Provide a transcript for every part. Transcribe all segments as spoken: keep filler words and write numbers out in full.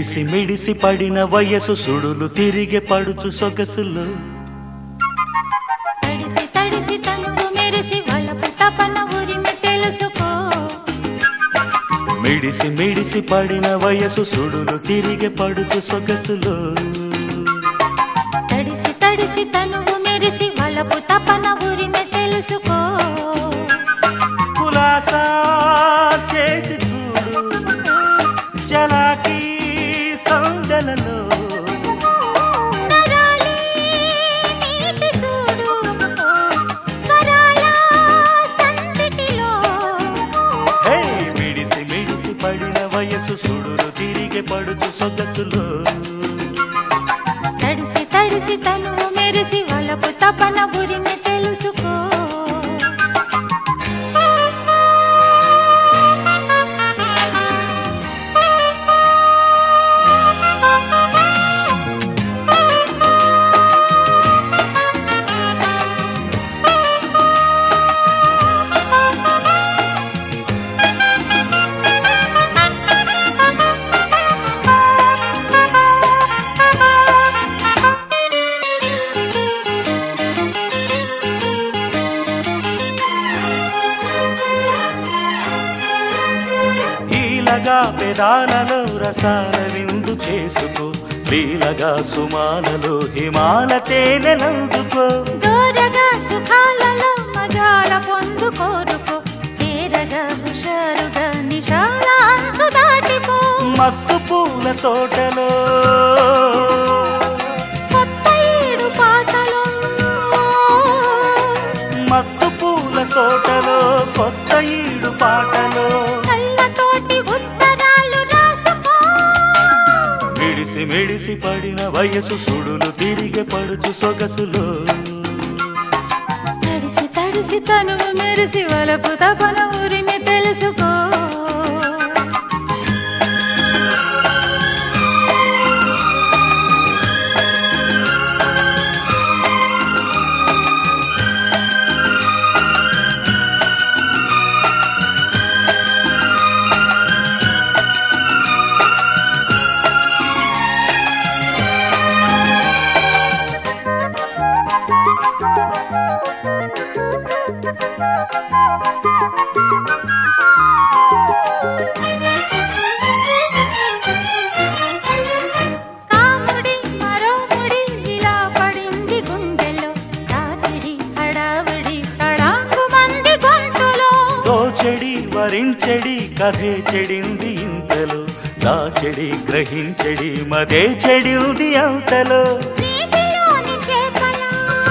మిడిసి మిడిసి పడిన వయసు సుడులు తిరిగే పడుచు సొగసులు తడిసి తడిసి తనువు మెరిసి వలపు తపన ఉరిమి తెలుసుకో మిడిసి మిడిసి పడిన వయసు సుడులు తిరిగే పడుచు సొగసులు తడిసి తడిసి తనువు మెరిసి వలపు తపన ఉరిమి తెలుసుకో కులాసా చేసి చూడు చలాకీ సందలలో నరాలి నీటి చూడు స్వరాల సందిటిలో హే మిడిసి మిడిసి పడిన వయసు సుడులు తిరిగే పడుచు సొగసులు తడిసి తడిసి తనువు మెరిసి వలపు తపన ఉరిమి తెలుసుకో లీలగా పెదాలలో రసాల విందు చేసుకో లీలగా సుమాలలో హిమాల తేనెలందుకో దూరగా సుఖాలలో మజాల పొందు కోరుకో తీరగా హుషారుగా నిషాల అంచు దాటిపో మత్తు పూల తోటలో కొత్త ఏడు పాటలో మత్తు పూల తోటలో కొత్త ఈడు పాటలో కళ్ళతోటి ఉత్తరాలు రాసుకో మిడిసి మిడిసి పడిన వయసు సుడులు తిరిగే పడుచు సొగసులు తడిసి తడిసి తనువు మెరిసి వలపు తపన ఉరిమి తెలుసుకో కాముడి మరో ముడి ఇలా పడింది గుండెలో రాత్రి హడావిడి తడాంగు మంది గొంతులో దోచెడి వరించెడి కథే చెడింది ఇంతలో దాచెడి గ్రహించెడి మదే చెడింది అంతలో నీటిలోని చేపలా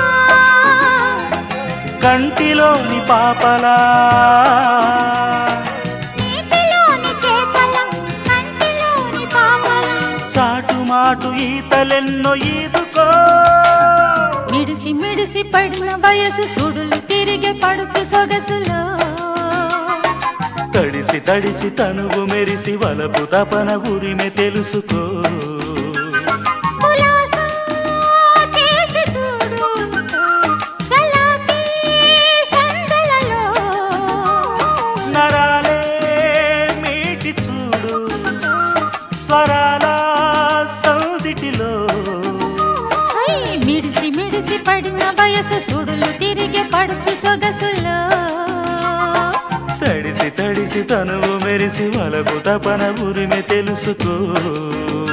కంటిలోని పాపలా నీటిలోని చేపలా కంటిలోని పాపలా చాటు మాటు ఈతలెన్నో ఈదుకో మిడిసి మిడిసి పడిన వయసు సుడులు తిరిగే పడుచు సొగసులో తడిసి తడిసి తనువు మెరిసి వలపు తపన ఉరిమె తెలుసుకో కులాసా చేసి చూడు చలాకీ సందలలో నరాలే మీటి చూడు స్వరాల సందిటిలో హై మిడిసి మిడిసి పడిన వయసు సుడులు తిరిగే పడుచు సొగసులో తడిసి తడిసి తనువు మెరిసి వలపు తపన ఉరిమె తెలుసుకో